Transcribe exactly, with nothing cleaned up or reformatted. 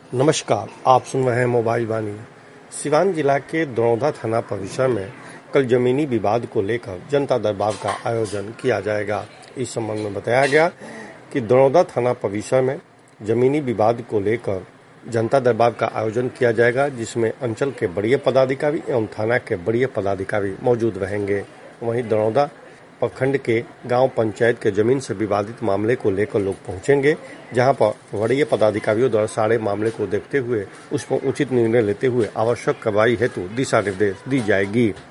नमस्कार, आप सुन रहे हैं मोबाइल वाणी। सिवान जिला के दरौदा थाना परिसर में कल जमीनी विवाद को लेकर जनता दरबार का आयोजन किया जाएगा। इस संबंध में बताया गया कि दरौदा थाना परिसर में जमीनी विवाद को लेकर जनता दरबार का आयोजन किया जाएगा, जिसमें अंचल के बड़े पदाधिकारी एवं थाना के बड़े पदाधिकारी मौजूद रहेंगे। वहीं दरौदा प्रखंड के गांव पंचायत के जमीन से विवादित मामले को लेकर लोग पहुंचेंगे, जहां पर वरीय पदाधिकारियों द्वारा सारे मामले को देखते हुए उस पर उचित निर्णय लेते हुए आवश्यक कार्रवाई हेतु दिशा निर्देश दी जाएगी।